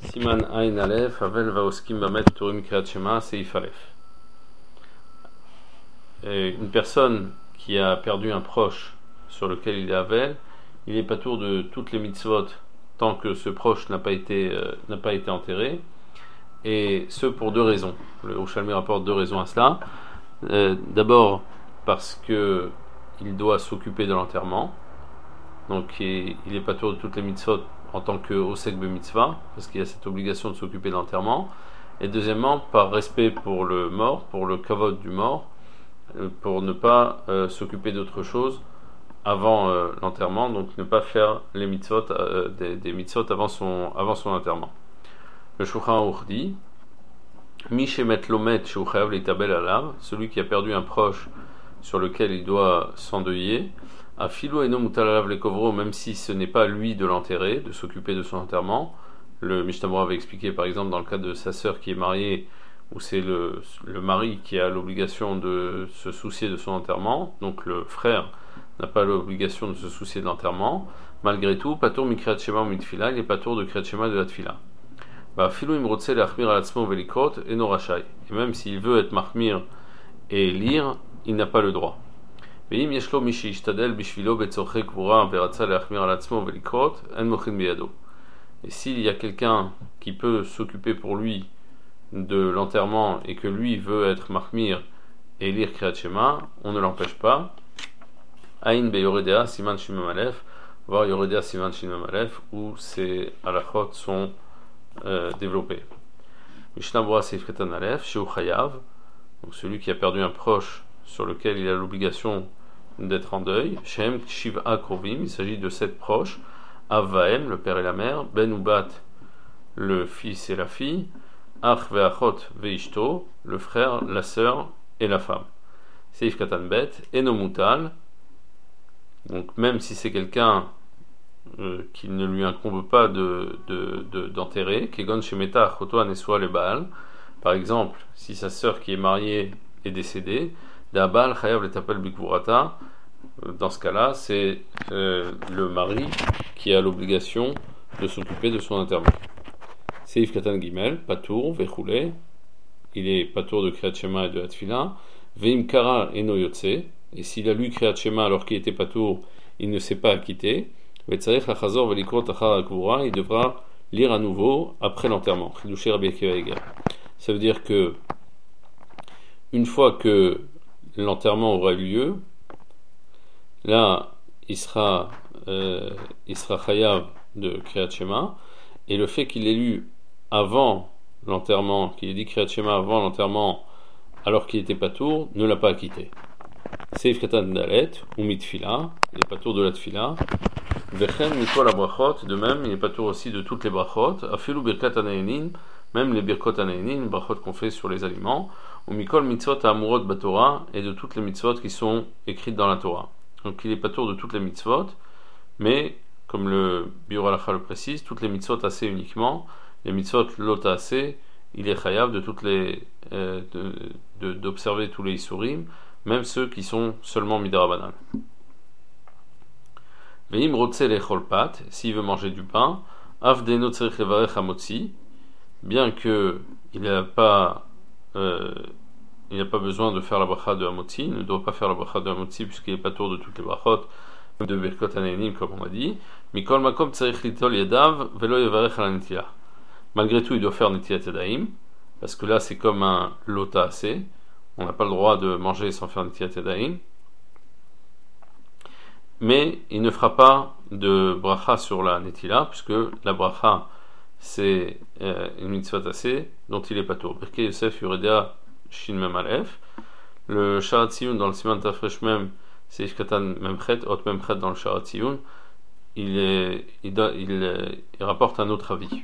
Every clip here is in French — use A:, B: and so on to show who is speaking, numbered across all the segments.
A: Siman Ain Aleph, Avel Vaoskim Bamet Turim Kriyat Shema, Seif Aleph. Une personne qui a perdu un proche sur lequel il est Avel, il est patour de toutes les mitzvot tant que ce proche n'a pas été enterré, et ce pour deux raisons. Le Yerushalmi rapporte deux raisons à cela. D'abord parce que il doit s'occuper de l'enterrement, donc il est patour de toutes les mitzvot en tant que osek b'mitzvah, parce qu'il y a cette obligation de s'occuper de l'enterrement. Et deuxièmement, par respect pour le mort, pour le kavod du mort, pour ne pas s'occuper d'autre chose avant l'enterrement, donc ne pas faire les mitzvot, des mitzvot avant son enterrement. Le Shulchan Aruch dit Mi shemet lomet shu chayav leitabel alav, celui qui a perdu un proche sur lequel il doit s'endeuiller, a filo eno mutal alav lekovro, même si ce n'est pas lui de l'enterrer, de s'occuper de son enterrement. Le Mishnah Berurah avait expliqué par exemple dans le cas de sa sœur qui est mariée, où c'est le mari qui a l'obligation de se soucier de son enterrement, donc le frère n'a pas l'obligation de se soucier de l'enterrement. Malgré tout, patour mi kriyat shema ou mi tfila, il est patour de kriyat shema de la tfila. Filo imrotse leachmir alatzmo velikot eno rashai, et même s'il veut être mahmir et lire, il n'a pas le droit. Veim yeshlo mi sheishtadel bishvilo betzorche kvura veratza leachmir alatzmo velikot en mochin biyado. Et s'il y a quelqu'un qui peut s'occuper pour lui de l'enterrement et que lui veut être mahmir et lire kriyat shema, on ne l'empêche pas. Aïn be yoredea siman shimam alef, voir yoredea siman shimam alef, où ces halachot sont développés. Mishnah Berurah Seif Katan Alef, Sheu Chayav, donc celui qui a perdu un proche sur lequel il a l'obligation d'être en deuil. Shem Shiv'a Krovim, il s'agit de 7 proches. Avaem, le père et la mère. Ben ou Bat, le fils et la fille. Ach ve'achot ve'ishto, le frère, la sœur et la femme. Seif Katan Bet, Enomutal, donc même si c'est quelqu'un qu'il ne lui incombe pas d'enterrer, Kegon Shemeta Choto Anesua le Baal, par exemple, si sa sœur qui est mariée est décédée, Dabal Chayav le Tapel Bikvurata, dans ce cas-là, c'est le mari qui a l'obligation de s'occuper de son enterrement. Seif Katan Gimel, Patour, Vechoule, il est Patour de Kriyat Shema et de Hatfila, Veim Kara Eno Yotse, et s'il a lu Kriyat Shema alors qu'il était Patour, il ne s'est pas acquitté, il devra lire à nouveau après l'enterrement. Ça veut dire que une fois que l'enterrement aura eu lieu, là il sera chayav de Kriyat Shema, et le fait qu'il ait lu avant l'enterrement, qu'il ait dit Kriyat Shema avant l'enterrement alors qu'il était patour, ne l'a pas acquitté. Seif Katan Dalet ou mitfila, il est patour de la tfila. Vechen mitol la brachot, de même il est patour aussi de toutes les brachot. Afilu birkat anaïnin, même les birkot anaïnin, les brachot qu'on fait sur les aliments. Ou mikol mitzvot amurot batora, et de toutes les mitzvot qui sont écrites dans la Torah. Donc il est patour de toutes les mitzvot, mais comme le Biur Halacha le précise, toutes les mitzvot assez uniquement. Les mitzvot lota assez, il est chayav de toutes les d'observer tous les isurim, même ceux qui sont seulement midrabanan. Veim rotse lechol pat, s'il veut manger du pain, avdeno tzerich levarech hamotzi, bien que il n'a pas besoin de faire la bracha de hamotzi, il ne doit pas faire la bracha de hamotzi puisqu'il n'est pas tour de toutes les brachot de birkot anaïnim comme on a dit. Mikol makom tzerich litol yadav velo yevarech ala netila. Malgré tout, il doit faire netilat yadayim, parce que là c'est comme un lota assez. On n'a pas le droit de manger sans faire netilat yadayim. Mais il ne fera pas de bracha sur la netila, puisque la bracha c'est une mitzvah assez dont il est patour. Birkei Yosef Yuredea Shin Mem Alef. Le Sharat Tziyun dans le Siman Tafresh Mem, c'est Ifkatan Memchet, Ot Memchet dans le Sharat Tziyun, il rapporte un autre avis.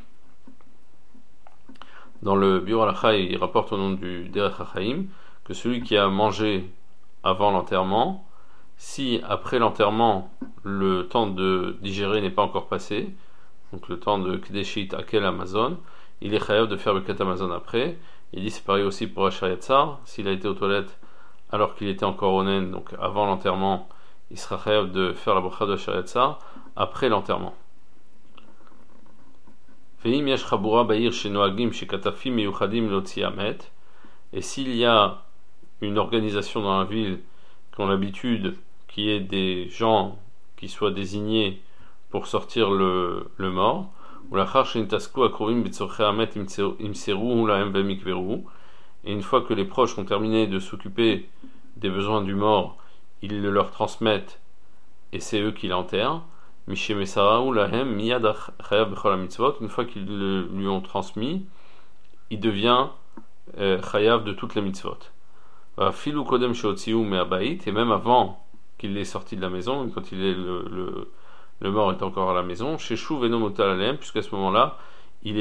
A: Dans le Biur Halacha, il rapporte au nom du Derech HaChaim que celui qui a mangé avant l'enterrement, si après l'enterrement le temps de digérer n'est pas encore passé, donc le temps de Kdeshit Akel Amazon, il est chayav de faire le Kat Amazon après. Il dit c'est pareil aussi pour Asher Yatzar, s'il a été aux toilettes alors qu'il était encore onen, donc avant l'enterrement, il sera chayav de faire la bracha de Asher Yatzar après l'enterrement. Ve'im yesh chabura ba'ir shenoagim shekatafim meyuchadim lotzi hamet. Et s'il y a une organisation dans la ville qui ont l'habitude qu'il y ait des gens qui soient désignés pour sortir le mort, et une fois que les proches ont terminé de s'occuper des besoins du mort, ils le leur transmettent et c'est eux qui l'enterrent. Une fois qu'ils lui ont transmis, il devient chayav de toutes les mitzvot. Et même avant qu'il l'ait sorti de la maison, quand il est le mort est encore à la maison, puisqu'à ce moment-là, il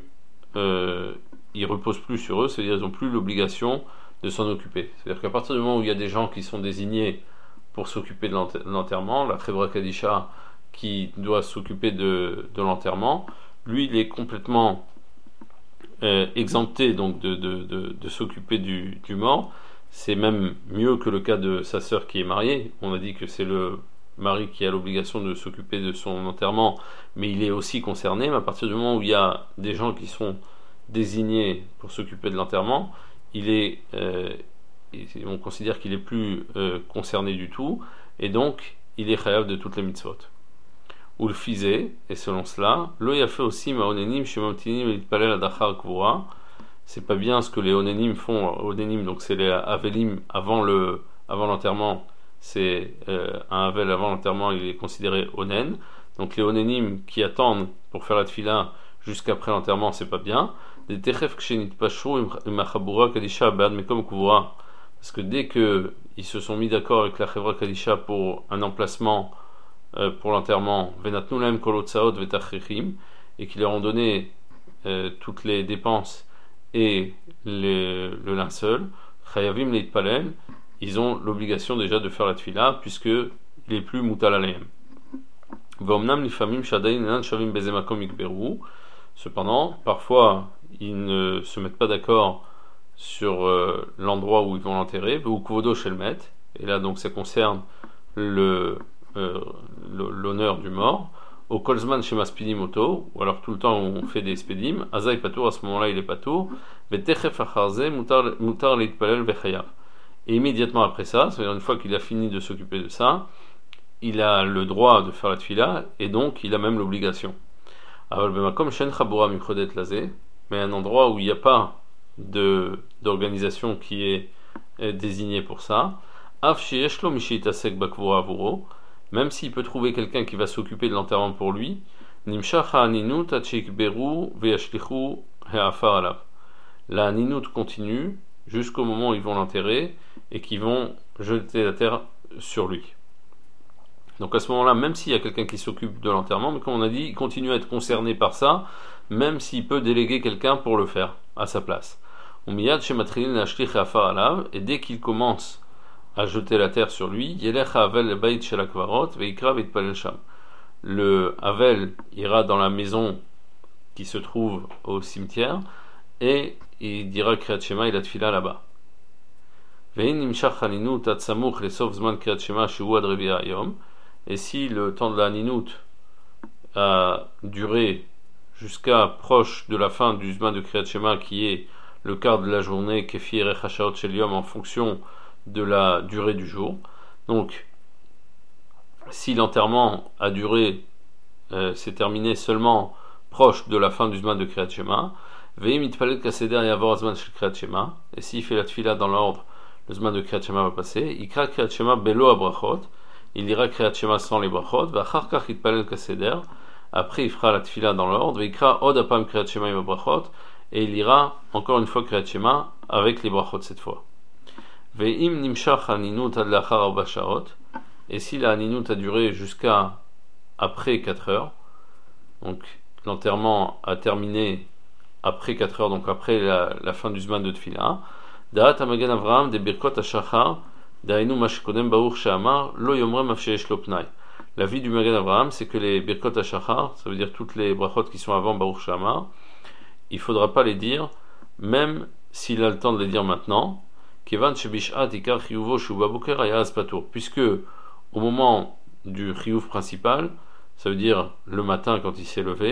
A: repose plus sur eux, c'est-à-dire ils n'ont plus l'obligation de s'en occuper. C'est-à-dire qu'à partir du moment où il y a des gens qui sont désignés pour s'occuper de l'enterrement, la Chevra Kadisha qui doit s'occuper de l'enterrement, lui il est complètement exempté donc de s'occuper du mort. C'est même mieux que le cas de sa sœur qui est mariée. On a dit que c'est le mari qui a l'obligation de s'occuper de son enterrement, mais il est aussi concerné. Mais à partir du moment où il y a des gens qui sont désignés pour s'occuper de l'enterrement, on considère qu'il est plus concerné du tout, et donc il est chayav de toutes les mitzvot. Ou le fizé, et selon cela, lo yafe aussi ma'onenim shemamtinim litpalel adachar kvura. C'est pas bien ce que les onénim font. Onénim, donc c'est les avelim avant l'enterrement. C'est un avel avant l'enterrement, il est considéré onen. Donc les onénim qui attendent pour faire la tfila jusqu'après l'enterrement, c'est pas bien. Des techef kshenit pashu imachabura kadisha bad mekom kvura. Parce que dès que ils se sont mis d'accord avec la chevra kadisha pour un emplacement pour l'enterrement, venatnu lahem kol hotzaot vetachrichim, et qu'ils leur ont donné toutes les dépenses et le linceul, chayavim leitpalel, ils ont l'obligation déjà de faire la tfila puisque il est plus mutal alehem. V'omnam lifamim shadayin enan shavim beze makom ikberu. Cependant, parfois ils ne se mettent pas d'accord sur l'endroit où ils vont l'enterrer, ou kuvodo shelmet, et là donc ça concerne l'honneur du mort. Au kolzman chez maspidim auto, ou alors tout le temps où on fait des spedim, azaï patour, à ce moment-là il est patour, vetechef acharze mutar leitpalel vechayav. Et immédiatement après ça, c'est-à-dire une fois qu'il a fini de s'occuper de ça, il a le droit de faire la tfila, et donc il a même l'obligation. Aval bemakom shen chabura mikrodet lazé, mais un endroit où il n'y a pas d'organisation qui est désignée pour ça, af sheyesh lo mishitasek bakvura avuro, même s'il peut trouver quelqu'un qui va s'occuper de l'enterrement pour lui, nimshach ha'aninut atchikberu ve'yashlichu he'afar alav. La haninut continue jusqu'au moment où ils vont l'enterrer et qu'ils vont jeter la terre sur lui. Donc à ce moment-là, même s'il y a quelqu'un qui s'occupe de l'enterrement, mais comme on a dit, il continue à être concerné par ça, même s'il peut déléguer quelqu'un pour le faire à sa place. Umiyad shematrilin ashlich he'afar alav, et dès qu'il commence à jeter la terre sur lui, le Havel ira dans la maison qui se trouve au cimetière et il dira Kriyat Shema et la tfila là-bas. Et si le temps de la Ninut a duré jusqu'à proche de la fin du Zman de Kriyat Shema, qui est le quart de la journée, Kefir et Chashaot Shel Yom, en fonction de la durée du jour. Donc, si l'enterrement a duré, s'est terminé seulement proche de la fin du Zman de Kriyat Shema, Ve'im itpalel kaseder yavor Zman shel Kriyat Shema, et s'il fait la tfila dans l'ordre, le Zman de Kriyat Shema va passer, Ikra Kriyat Shema belo abrachot, il ira Kriyat Shema sans les brachot, V'achar kach itpalel kaseder, après il fera la tfila dans l'ordre, Ve'ikra od apam Kriyat Shema im brachot, et il ira encore une fois Kriyat Shema avec les brachot cette fois. Ve'im nimshach haninut ad lachar arba shaot, et si la haninut a duré jusqu'à après 4 heures, donc l'enterrement a terminé après 4 heures, donc après la fin du Zman de Tfila, Da'at Magen Avraham de Birkot HaShachar, Da'inu Mashkodem Baruch Sha'amar, Lo Yomrem Afsheyesh Lo Pnai. La vie du Magen Avraham, c'est que les Birkot HaShachar, ça veut dire toutes les brachot qui sont avant Baruch Sha'amar, il ne faudra pas les dire, même s'il a le temps de les dire maintenant, Kevan Shebishat Ikar Chiyuvo Shuba Boker Ayaz Patour, puisque au moment du Chiyuv principal, ça veut dire le matin quand il s'est levé,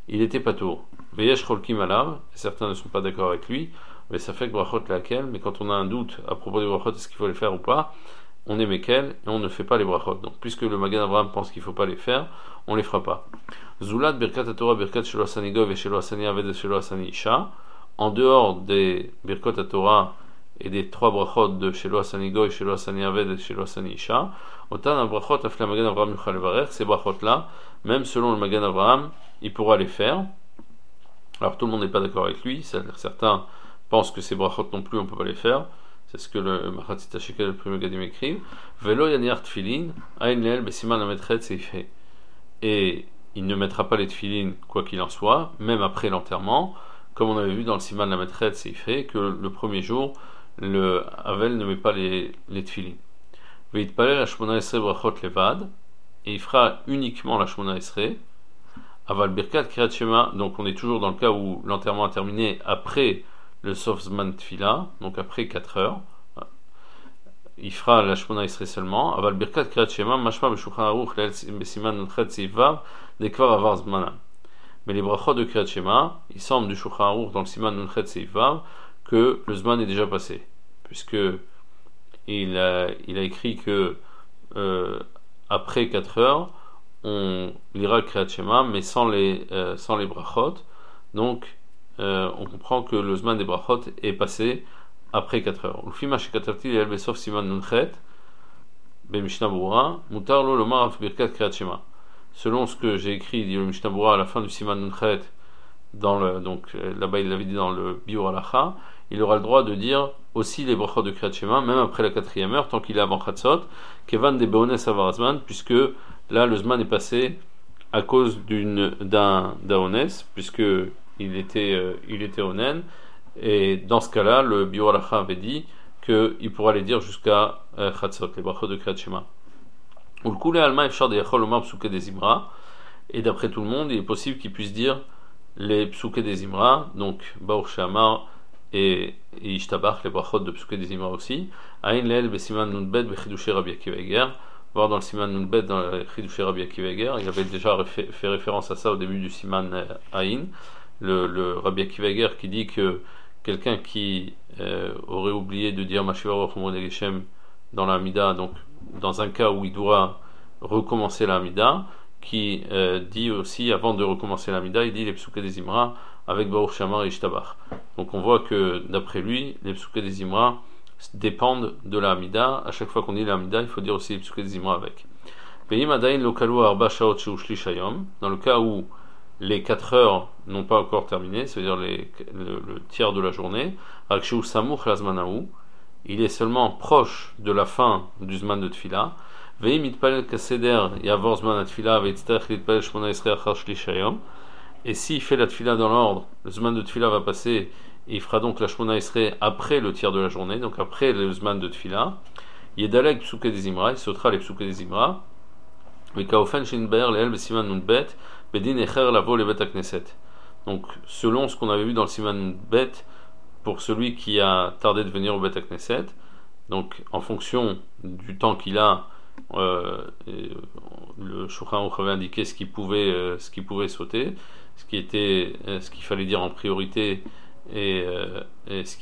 A: il était patour. Veyesh cholkim alav, certains ne sont pas d'accord avec lui, mais ça fait que brachot laquelle, mais quand on a un doute à propos des brachot, est-ce qu'il faut les faire ou pas, on est mekel et on ne fait pas les brachot. Donc puisque le Magen Avraham pense qu'il ne faut pas les faire, on ne les fera pas. Zulat birkat Torah birkat shelo asani gov et shelo asani aved et shelo asani isha, en dehors des birkat Torah et des trois brachot de shelo asani gov, shelo asani aved et shelo asani isha, otan brachot afla Magen Avraham yuchal levarech, ces brachot là, même selon le Magen Avraham, il pourra les faire. Alors tout le monde n'est pas d'accord avec lui, certains pensent que ces brachot non plus on ne peut pas les faire. C'est ce que le Machatzit HaShekel, le premier Gadim, écrive. Velo yaniar tfilin, aïn leel besiman lametret seifhe. Et il ne mettra pas les tfilin, quoi qu'il en soit, même après l'enterrement, comme on avait vu dans le siman lametret seifhe, que le premier jour, le Havel ne met pas les tfilin. Veitpaler la shmona esre brachot levad, et il fera uniquement la shmona esre. Aval birkat kriyat shema, donc on est toujours dans le cas où l'enterrement a terminé après le Sof Zman Tfila, donc après 4 heures. Il fera la Shmona Esrei seulement. Aval Birkat Kriyat Shema, Mashma B'Shulchan Aruch, Besiman Nunchet Seivav, Dekvar Avar Zmanam. Mais les brachot de Kriyat Shema, il semble du Shulchan Aruch dans le Siman Nunchet Seivav que le Zman est déjà passé, puisque il a écrit que après 4 heures, on lira le Kriyat Shema, mais sans les brachot. Donc, on comprend que le Zman des brachot est passé après 4 heures. L'ufima shekatavti l'el besof siman nunchet be Mishnah Berurah mutar lo lomar af birkat kriyat shema. Selon ce que j'ai écrit, dit le Mishnah Berurah à la fin du siman nunchet, donc là-bas il l'avait dit dans le biur halacha, il aura le droit de dire aussi les brachot de kriyat shema, même après la 4e heure, tant qu'il est avant chatzot, kevan de beones avar zman, puisque là le Zman est passé à cause d'un ones, puisque il était onen, et dans ce cas-là, le Biur Halacha avait dit qu'il pourra les dire jusqu'à Chatzot, les brachot de Kriyat Shema. Ou le Koulé Alma Efshar de Yachol Omar Psuke des Imra, et d'après tout le monde, il est possible qu'il puisse dire les Psuke des Imra, donc Baruch Shamar et Ishtabach, les brachot de Psuke des Imra aussi. Aïn Leel Besiman Nunbet Bechidushe Rabbi Akiva Eger, voir dans le Siman Nunbet, dans le Chidushe Rabbi Akiva Eger, il avait déjà fait référence à ça au début du Siman Aïn. Le Rabbi Akiva Eger qui dit que quelqu'un qui aurait oublié de dire Mashiva Ruach Umod Geshem dans la Hamida, donc dans un cas où il doit recommencer la Hamida, qui dit aussi avant de recommencer la Hamida, il dit les Psuke des Imra avec Baruch Shamar et Ishtabach. Donc on voit que d'après lui, les Psuke des Imra dépendent de la Hamida. À chaque fois qu'on dit la Hamida, il faut dire aussi les Psuke des Imra avec. Dans le cas où les 4 heures n'ont pas encore terminé, c'est-à-dire le tiers de la journée, il est seulement proche de la fin du Zman de Tfila. Et s'il fait la Tfila dans l'ordre, le Zman de Tfila va passer et il fera donc la Shmona Esrei après le tiers de la journée, donc après le Zman de Tfila. Yedaleg Psuke des Imra, il sautera les Psuke des Imra. Donc, selon ce qu'on avait vu dans le Siman Bet, pour celui qui a tardé de venir au Bet Knesset, donc en fonction du temps qu'il a, le Shulchan Aruch avait indiqué ce qui pouvait sauter, ce qu'il fallait dire en priorité et ce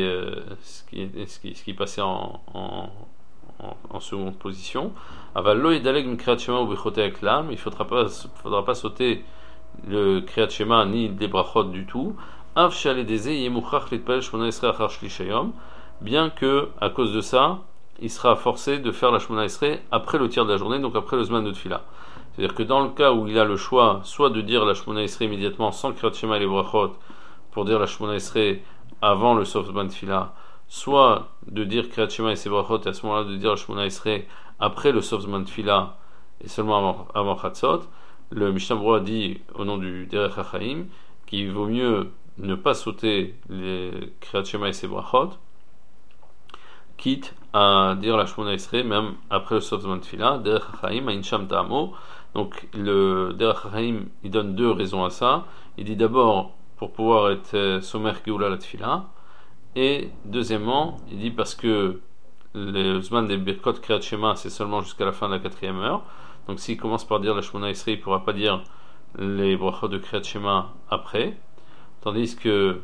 A: qui passait en seconde position. Aval lo yedaleg min kriyat shema ou bechoté aklam, il faudra pas sauter le kriyat shema ni des brachot du tout. Av she'aledeze yemuchach litpalel shmona esrei achar shlish hayom, bien que à cause de ça, il sera forcé de faire la shmona esrei après le tiers de la journée, donc après le zman de tfila. C'est-à-dire que dans le cas où il a le choix, soit de dire la shmona esrei immédiatement sans kriyat shema et les brachot, pour dire la shmona esrei avant le sof zman tfila, soit de dire Kriyat Shema et ses brachot, et à ce moment-là de dire la Shmona Esrei après le Sof Zman Tfila et seulement avant Chatzot, le Mishnah Berurah dit au nom du Derech HaChaim qu'il vaut mieux ne pas sauter les Kriyat Shema et ses brachot, quitte à dire la Shmona Esrei même après le Sof Zman Tfila. Derech HaChaim, Ain Sham Ta'amo. Donc le Derech HaChaim il donne 2 raisons à ça. Il dit d'abord pour pouvoir être Somer Geoula la Tfila. Et deuxièmement, il dit parce que le Zman des Birkot Kriyat Shema c'est seulement jusqu'à la fin de la 4e heure. Donc s'il commence par dire la Shmona Esrei, il ne pourra pas dire les brachot de Kriyat Shema après, tandis que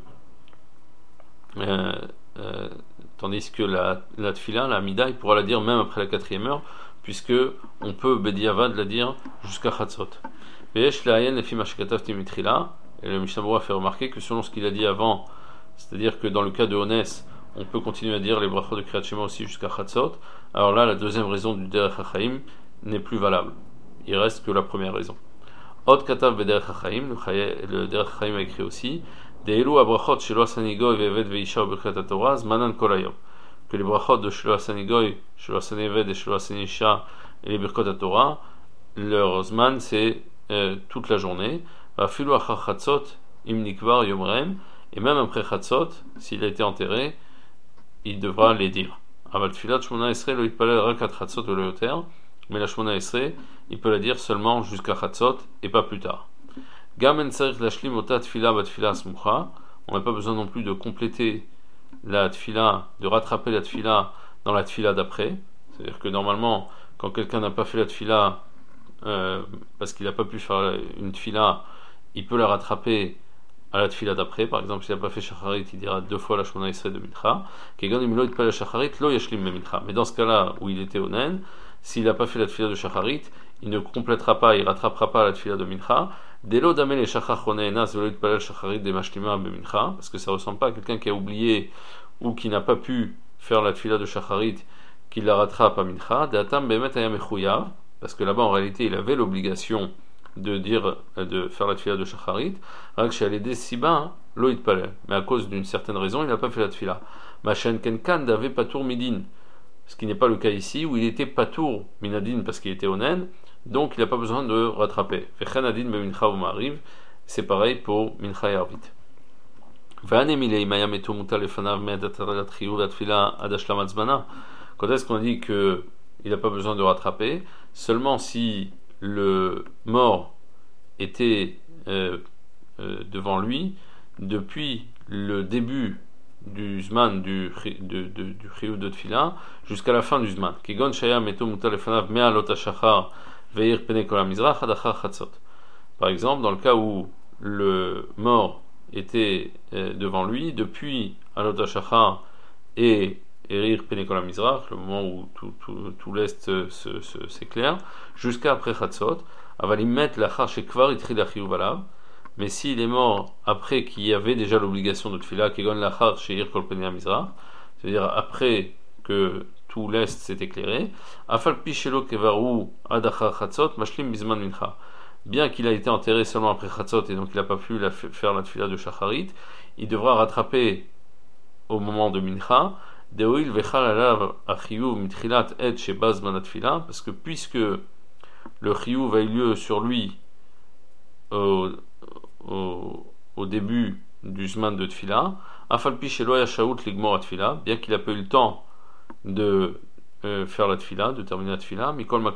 A: euh, euh, la tfila, la Amida, il pourra la dire même après la 4e heure, puisque on peut Bediavad la dire jusqu'à Chatzot. Veyesh la'ayen lefi ma shekatav timitrila, et le Mishnah Berurah fait remarquer que selon ce qu'il a dit avant, c'est-à-dire que dans le cas de Honès, on peut continuer à dire les brachot de Kriyat Shema aussi jusqu'à Chatzot. Alors là, la deuxième raison du Derech HaChaim n'est plus valable. Il reste que la première raison. Od katav bederech HaChaim, le Derech HaChaim a écrit aussi, De'elu abrachot shelo asanigoy ve'eved ve'isha u'birkat Torah zmanan kol hayom. Que les brachot de shelo asanigoy, shelo asaneved et shelo asanisha et les birkot Torah, leur zman c'est toute la journée. Afilu achar chatzot im nikvar yomrem, et même après chatzot, s'il a été enterré, il devra les dire. Aval tfilat shmona esrei lo yitpalel rak at chatzot velo yoter, mais la shmona esrei, il peut la dire seulement jusqu'à chatzot et pas plus tard. Gam en tzarich lashlim ota tfila bat tfila smucha, on n'a pas besoin non plus de compléter la tfila, de rattraper la tfila dans la tfila d'après. C'est-à-dire que normalement, quand quelqu'un n'a pas fait la tfila parce qu'il n'a pas pu faire une tfila, il peut la rattraper à la tfila d'après. Par exemple, s'il n'a pas fait shacharit, il dira 2 fois la shmona esrei de mincha. Kegon imlo yitpalel shacharit lo yashlim me mincha. Mais dans ce cas-là où il était onen, s'il n'a pas fait la tfila de shacharit, il ne complétera pas, il rattrapera pas la tfila de mincha. Delo dame le shachar chonenas velo yitpalel shacharit de mashlima be mincha, parce que ça ressemble pas à quelqu'un qui a oublié ou qui n'a pas pu faire la tfila de shacharit, qui la rattrape à mincha. Deatam bemet ayam mechuyav, parce que là-bas en réalité il avait l'obligation de faire la tfila de shacharit, rak she'al des siba lo yitpalel, mais à cause d'une certaine raison il n'a pas fait la tfila. Machen kenkan d'avait patour midin, ce qui n'est pas le cas ici où il était patour minadin parce qu'il était onen, donc il n'a pas besoin de rattraper. Vechen adin be mincha ou ma'ariv, c'est pareil pour mincha et arvit. Quand est-ce qu'on dit qu'il n'a pas besoin de rattraper? Seulement si le mort était devant lui depuis le début du zman du chiyuv de tfila jusqu'à la fin du zman. Kigon shaya meto mutar lefanav mea lot hashachar veir pene kol hamizrach ad achar chatzot. Par exemple, dans le cas où le mort était devant lui depuis alot hashachar et Erir Penekol Mizrach, le moment où tout l'est s'éclaire, jusqu'à après Chatzot, Avalim Lachar Shekvar Itri Lachiyuv Alav. Mais s'il est mort après qu'il y avait déjà l'obligation de Tfila, Kegon Lachar Sheir Kol Penei Mizrach, c'est-à-dire après que tout l'est s'est éclairé, Afal Pichelo Kevaru Adachar Chatzot, Mashlim Bizman Mincha. Bien qu'il a été enterré seulement après Chatzot et donc il n'a pas pu faire la Tfila de Shacharit, il devra rattraper au moment de Mincha. Parce que puisque le chiyuv a eu lieu sur lui au début du zman de tfila, bien qu'il n'a pas eu le temps de faire la tfila, de terminer la tfila,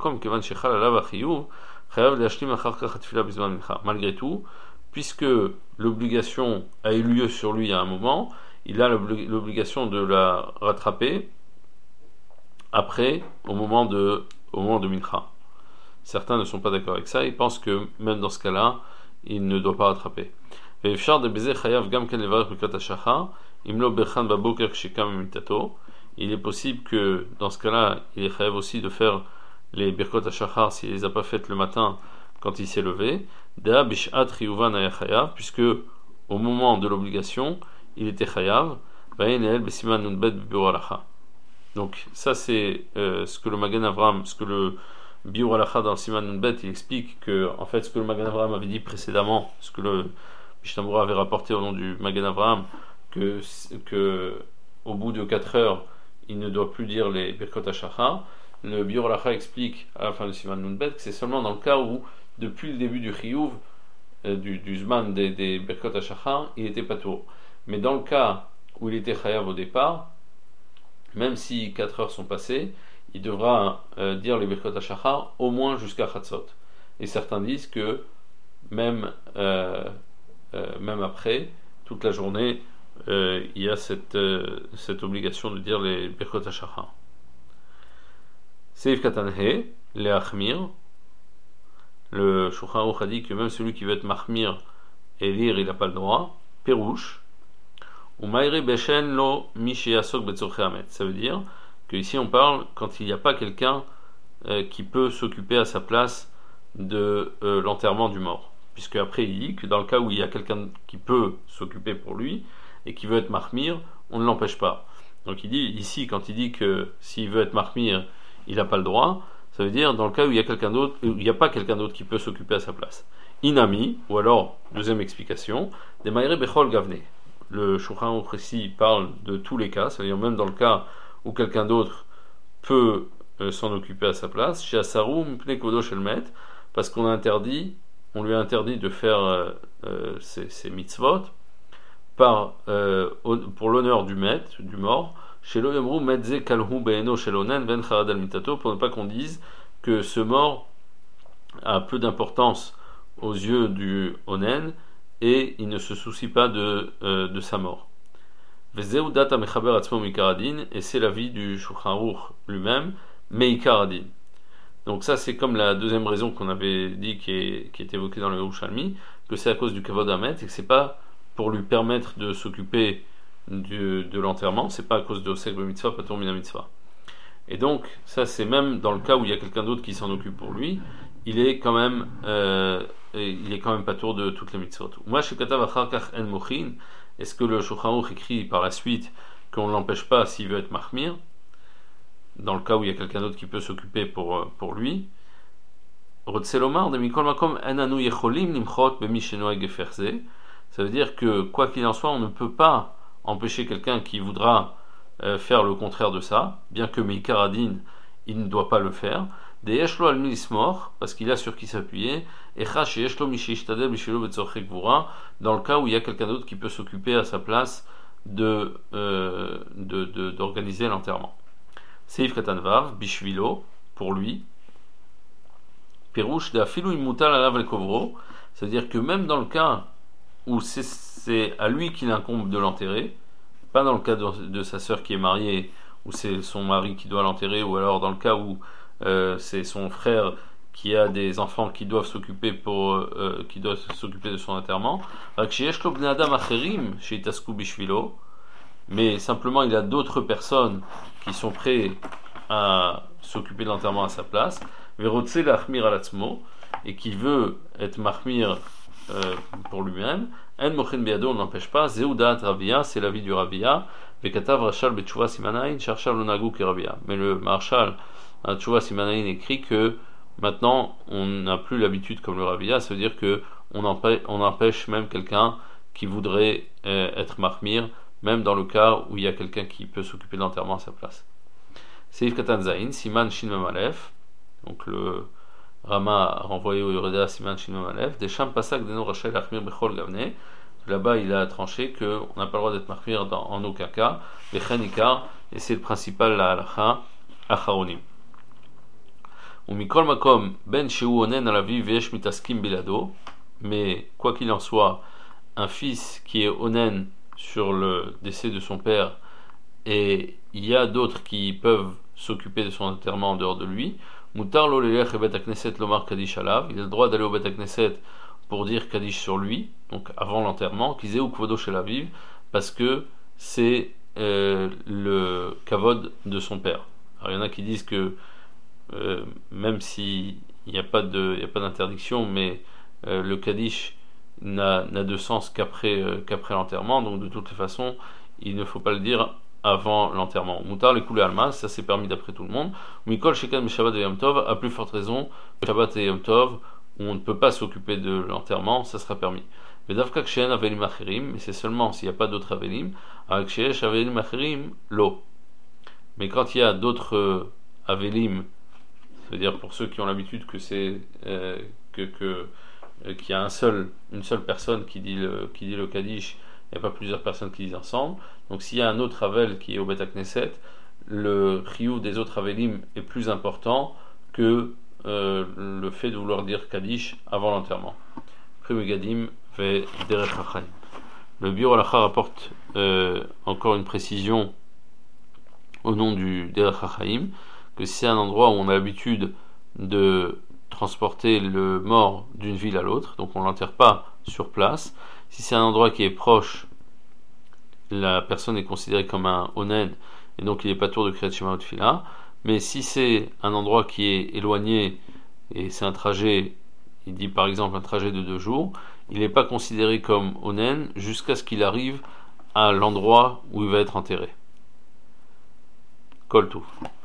A: malgré tout, puisque l'obligation a eu lieu sur lui à un moment, il a l'obligation de la rattraper après, au moment de Mincha. Certains ne sont pas d'accord avec ça, ils pensent que même dans ce cas-là, il ne doit pas rattraper. Il est possible que dans ce cas-là, il est chayav aussi de faire les birkot hashachar s'il les a pas faites le matin quand il s'est levé, puisque au moment de l'obligation, il était chayav. Donc ça c'est ce que le Magen Avraham, ce que le Biur Halacha dans le Siman Nunbet, il explique que en fait ce que le Magen Avraham avait dit précédemment, ce que le Mishnah Berurah avait rapporté au nom du Magen Avraham, que au bout de 4 heures il ne doit plus dire les Birkot HaShachar. Le Biur Halacha explique à la fin du Siman Nunbet que c'est seulement dans le cas où depuis le début du Chiyuv du Zman des Birkot HaShachar il était patour. Mais dans le cas où il était chayav au départ, même si 4 heures sont passées, il devra dire les Birkot HaShachar au moins jusqu'à Chatzot. Et certains disent que même après, toute la journée, il y a cette obligation de dire les Birkot HaShachar. Seif Katan He, le Achmir, Le Shulchan Aruch a dit que même celui qui veut être mahmir et lire, il n'a pas le droit. Perouche. Ou maïri beshen lo mishiyasok betzorche hamet. Ça veut dire que ici on parle quand il n'y a pas quelqu'un qui peut s'occuper à sa place de l'enterrement du mort. Puisque après il dit que dans le cas où il y a quelqu'un qui peut s'occuper pour lui et qui veut être mahmir, on ne l'empêche pas. Donc il dit ici, quand il dit que s'il veut être mahmir, il n'a pas le droit, ça veut dire dans le cas où il y a quelqu'un d'autre, où il n'y a pas quelqu'un d'autre qui peut s'occuper à sa place. Inami, ou alors, deuxième explication, des maïre bechol gavne. Le Shulchan Aruch ici parle de tous les cas, c'est-à-dire même dans le cas où quelqu'un d'autre peut s'en occuper à sa place, chez Asaru mpne kodo shelmet, parce on lui a interdit de faire ses mitzvot pour l'honneur du mort, chez l'Oyamru Medze Kalhu Beeno Shelonen Ven Charad al Mitato, pour ne pas qu'on dise que ce mort a peu d'importance aux yeux du Onen et il ne se soucie pas de sa mort. Vezeu data mechaber atzmo mikaradin, et c'est l'avis du Shulchan Aruch lui-même, meikaradin. Donc ça c'est comme la deuxième raison qu'on avait dit qui est évoquée dans le Yerushalmi, que c'est à cause du kavod hamet et que c'est pas pour lui permettre de s'occuper de l'enterrement, c'est pas à cause de Osek Mitzvah, Patur Mina Mitzvah. Et donc, ça c'est même dans le cas où il y a quelqu'un d'autre qui s'en occupe pour lui, il est quand même Patur de toutes les mitzvot. Moi, chez Katav Acharkach En Mochin, est-ce que le Shulchan Aruch écrit par la suite qu'on ne l'empêche pas s'il veut être mahmir, dans le cas où il y a quelqu'un d'autre qui peut s'occuper pour lui? Rotselomar de Mikol Makom Enanu Yecholim Nimchot Bemi Shenoeg Geferze. Ça veut dire que, quoi qu'il en soit, on ne peut pas empêcher quelqu'un qui voudra faire le contraire de ça, bien que Meikaradin, il ne doit pas le faire. Des Yeshlo al Milismor, parce qu'il a sur qui s'appuyer, et Chash Yeshlo Mishishtadel Bishilo Betzorche Gvura, dans le cas où il y a quelqu'un d'autre qui peut s'occuper à sa place d'organiser l'enterrement. Seif Katanvav, Bishvilo, pour lui. Perouche de Afilou Imutal Alav El Kovro, c'est-à-dire que même dans le cas où c'est à lui qu'il incombe de l'enterrer, pas dans le cas de sa sœur qui est mariée, où c'est son mari qui doit l'enterrer, ou alors dans le cas où c'est son frère qui a des enfants qui doivent s'occuper de son enterrement. Mais simplement il a d'autres personnes qui sont prêtes à s'occuper de l'enterrement à sa place, et qui veut être mahmir pour lui-même. En mochin biado, on n'empêche pas. Zeudat Rabia, c'est l'avis du Rabia. Vekatav Rachal Betchouva Simanaïn, Cherchal Lonagu qui Rabia. Mais le Marshal à Tchouva Simanaïn écrit que maintenant on n'a plus l'habitude comme le Rabia, ça veut dire que on empêche même quelqu'un qui voudrait être mahmir, même dans le cas où il y a quelqu'un qui peut s'occuper de l'enterrement à sa place. Seif Katan Zain, Siman Shin Mamalef, donc le Rama a renvoyé au Yoreda Siman Shin Mamalef, des Sham Pasak Deno Rachel Achmir Bechol Gavne. Là-bas, il a tranché qu'on n'a pas le droit d'être mahmir en aucun cas, Bechanikar, et c'est le principal la halacha acharonim. Ou mikol makom ben sheu onen à la vie vesh mitaskim bilado, mais quoi qu'il en soit, un fils qui est onen sur le décès de son père, et il y a d'autres qui peuvent s'occuper de son enterrement en dehors de lui, mutar lo lelech bet hakneset lomar kadish alav, il a le droit d'aller au bet hakneset pour dire Kaddish sur lui, donc avant l'enterrement, qu'ils aient ou kvodo shel aviv, parce que c'est le kavod de son père. Alors il y en a qui disent que même s'il n'y a pas d'interdiction, mais le Kaddish n'a de sens qu'après l'enterrement, donc de toutes les façons, il ne faut pas le dire avant l'enterrement. Moutar les coulées alma, ça c'est permis d'après tout le monde. Mikol shekan Shabbat et Yom Tov, à plus forte raison, Shabbat et Yom Tov, où on ne peut pas s'occuper de l'enterrement, ça sera permis. Mais Davka Kshen Avelim Acherim, mais c'est seulement s'il n'y a pas d'autres Avelim, avec Sheesh Avelim Acherim, l'eau. Mais quand il y a d'autres Avelim, c'est-à-dire pour ceux qui ont l'habitude que c'est qu'il y a une seule personne qui dit le Kaddish, il n'y a pas plusieurs personnes qui disent ensemble. Donc s'il y a un autre Avel qui est au Bet Knesset, le Chiyuv des autres Avelim est plus important que le fait de vouloir dire Kaddish avant l'enterrement. Primegadim fait Derech HaChaim. Le Biur Halacha rapporte encore une précision au nom du Derech HaChaim, que si c'est un endroit où on a l'habitude de transporter le mort d'une ville à l'autre, donc on ne l'enterre pas sur place. Si c'est un endroit qui est proche, la personne est considérée comme un onen, et donc il n'est pas tour de Kriyat Shema ou Tefila. Mais si c'est un endroit qui est éloigné, et c'est un trajet, il dit par exemple un trajet de 2 jours, il n'est pas considéré comme onen jusqu'à ce qu'il arrive à l'endroit où il va être enterré. Kol Touf.